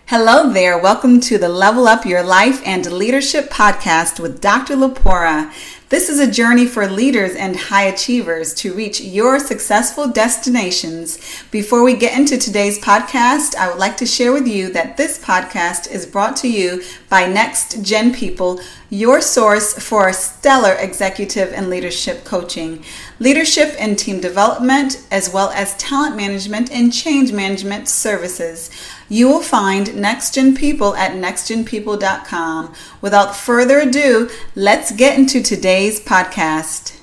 Hello there. Welcome to the Level Up Your Life and Leadership podcast with Dr. Lepora. This is a journey for leaders and high achievers to reach your successful destinations. Before we get into today's podcast, I would like to share with you that this podcast is brought to you by Next Gen People, your source for stellar executive and leadership coaching, leadership and team development, as well as talent management and change management services. You will find Next Gen People at nextgenpeople.com. Without further ado, let's get into today's podcast.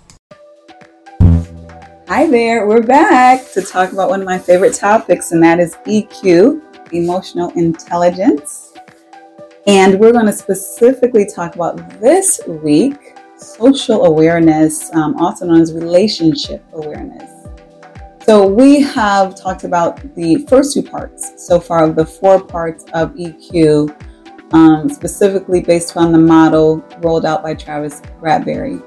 Hi there, we're back to talk about one of my favorite topics, and that is EQ, emotional intelligence. And we're going to specifically talk about this week, social awareness, also known as relationship awareness. So we have talked about the first two parts so far of the 4 parts of EQ, specifically based on the model rolled out by Travis Bradberry.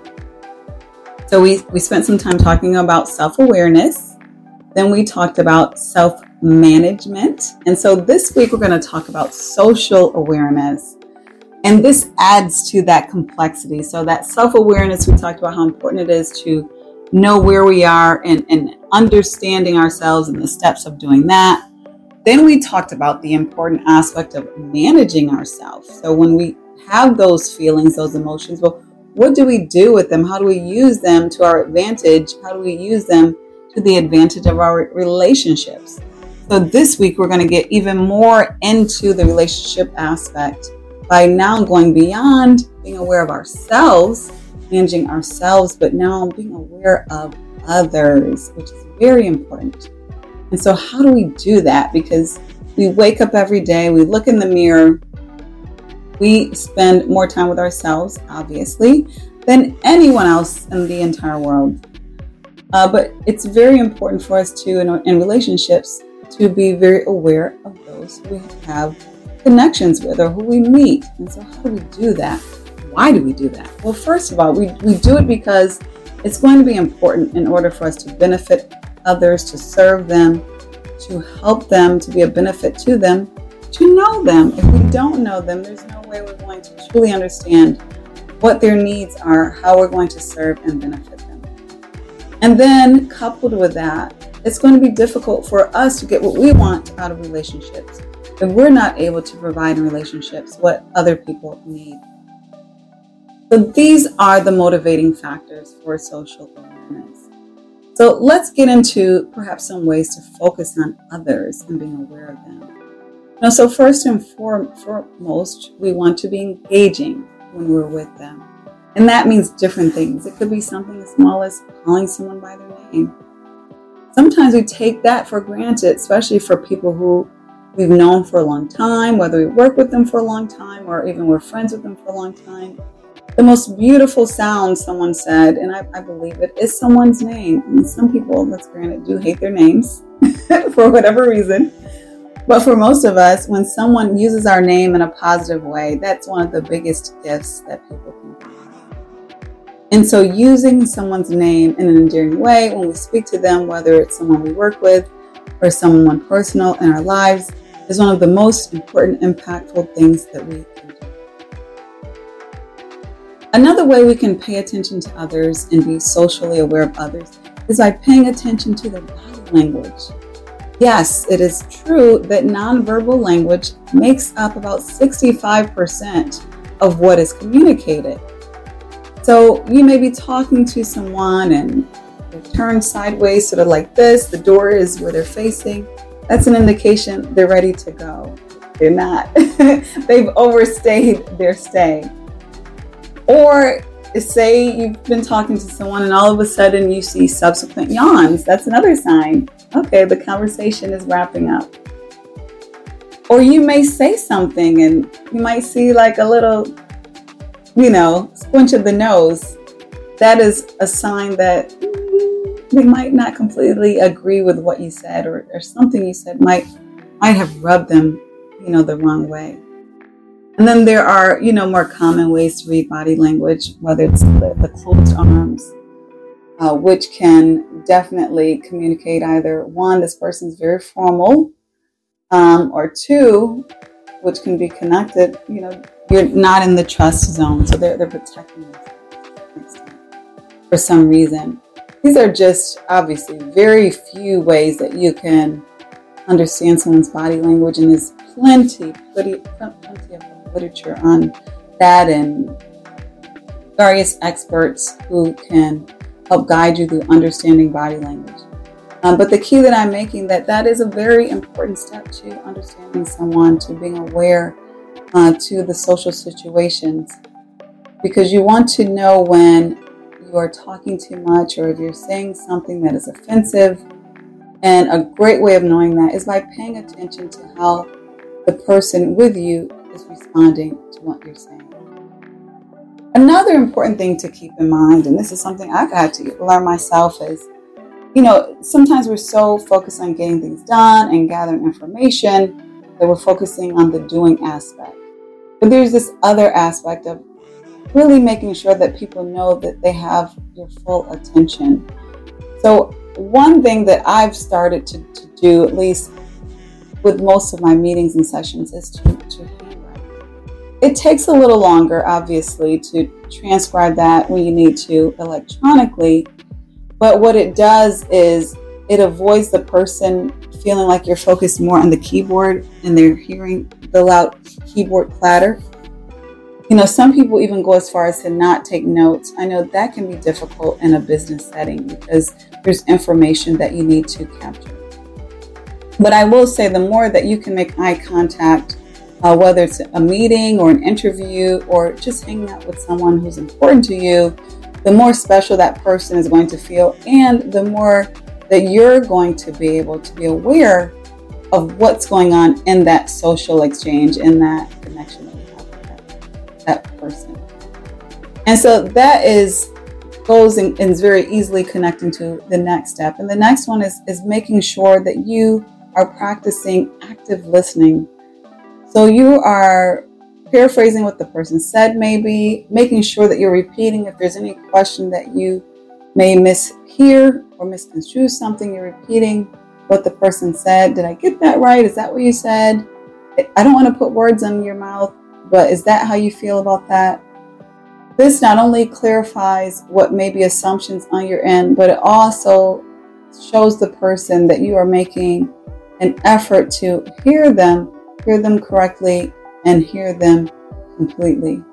So we spent some time talking about self-awareness. Then we talked about self-management. And so this week we're going to talk about social awareness. And this adds to that complexity. So that self-awareness, we talked about how important it is to know where we are and understanding ourselves and the steps of doing that. Then we talked about the important aspect of managing ourselves. So when we have those feelings, those emotions, well, what do we do with them? How do we use them to our advantage? How do we use them to the advantage of our relationships? So this week, we're going to get even more into the relationship aspect by now going beyond being aware of ourselves, managing ourselves, but now being aware of others, which is very important. And so how do we do that? Because we wake up every day, we look in the mirror, we spend more time with ourselves, obviously, than anyone else in the entire world. But it's very important for us to, in relationships, to be very aware of those we have connections with or who we meet. And so how do we do that? Why do we do that? Well, first of all, we do it because it's going to be important in order for us to benefit others, to serve them, to help them, to be a benefit to them, to know them. If we don't know them, there's no way we're going to truly understand what their needs are, how we're going to serve and benefit them. And then coupled with that, it's going to be difficult for us to get what we want out of relationships if we're not able to provide in relationships what other people need. So these are the motivating factors for social awareness. So let's get into perhaps some ways to focus on others and being aware of them. So first and foremost, we want to be engaging when we're with them. And that means different things. It could be something as small as calling someone by their name. Sometimes we take that for granted, especially for people who we've known for a long time, whether we work with them for a long time or even we're friends with them for a long time. The most beautiful sound, someone said, and I believe it, is someone's name. I mean, some people, let's granted, do hate their names for whatever reason. But for most of us, when someone uses our name in a positive way, that's one of the biggest gifts that people can give. And so using someone's name in an endearing way when we speak to them, whether it's someone we work with or someone personal in our lives, is one of the most important, impactful things that we can do. Another way we can pay attention to others and be socially aware of others is by paying attention to their body language. Yes, it is true that nonverbal language makes up about 65% of what is communicated. So you may be talking to someone and they turn sideways, sort of like this. The door is where they're facing. That's an indication they're ready to go. They're not. They've overstayed their stay. Or say you've been talking to someone and all of a sudden you see subsequent yawns. That's another sign. Okay, the conversation is wrapping up. Or you may say something and you might see like a little, squinch of the nose. That is a sign that they might not completely agree with what you said or something you said might have rubbed them, the wrong way. And then there are, more common ways to read body language, whether it's the closed arms, which can definitely communicate either one, this person's very formal, or two, which can be connected, you're not in the trust zone. So they're protecting themselves for some reason. These are just obviously very few ways that you can understand someone's body language, and there's plenty of literature on that and various experts who can help guide you through understanding body language. But the key that I'm making, that is a very important step to understanding someone, to being aware to the social situations, because you want to know when you are talking too much or if you're saying something that is offensive. And a great way of knowing that is by paying attention to how the person with you is responding to what you're saying. Another important thing to keep in mind, and this is something I've had to learn myself, is, sometimes we're so focused on getting things done and gathering information that we're focusing on the doing aspect. But there's this other aspect of really making sure that people know that they have your full attention. So one thing that I've started to do, at least with most of my meetings and sessions, is to handwrite. It takes a little longer, obviously, to transcribe that when you need to electronically. But what it does is it avoids the person feeling like you're focused more on the keyboard and they're hearing the loud keyboard clatter. Some people even go as far as to not take notes. I know that can be difficult in a business setting because there's information that you need to capture. But I will say, the more that you can make eye contact, whether it's a meeting or an interview or just hanging out with someone who's important to you, the more special that person is going to feel, and the more that you're going to be able to be aware of what's going on in that social exchange, in that connection that you have with that person. And so that goes and is very easily connecting to the next step. And the next one is making sure that you are practicing active listening. So you are paraphrasing what the person said, maybe making sure that you're repeating if there's any question that you may mishear or misconstrue something. You're repeating what the person said. Did I get that right? Is that what you said? I don't want to put words in your mouth, but is that how you feel about that? This not only clarifies what may be assumptions on your end, but it also shows the person that you are making an effort to hear them correctly, and hear them completely.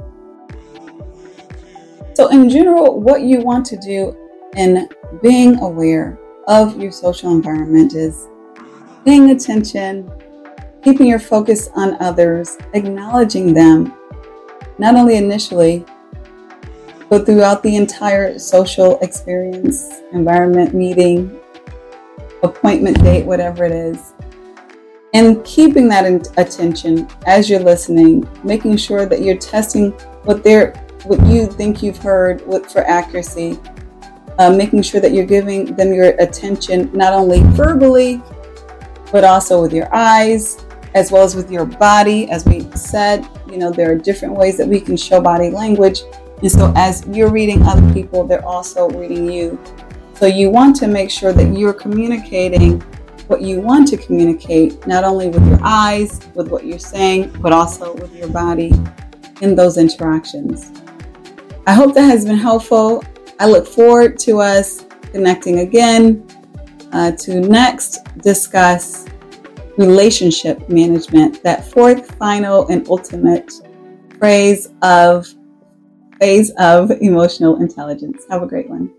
So in general, what you want to do in being aware of your social environment is paying attention, keeping your focus on others, acknowledging them, not only initially, but throughout the entire social experience, environment, meeting, appointment, date, whatever it is. And keeping that attention as you're listening, making sure that you're testing what you think you've heard for accuracy, making sure that you're giving them your attention, not only verbally, but also with your eyes, as well as with your body. As we said, there are different ways that we can show body language. And so as you're reading other people, they're also reading you. So you want to make sure that you're communicating what you want to communicate, not only with your eyes, with what you're saying, but also with your body in those interactions. I hope that has been helpful. I look forward to us connecting again to next discuss relationship management, that fourth, final, and ultimate phase of emotional intelligence. Have a great one.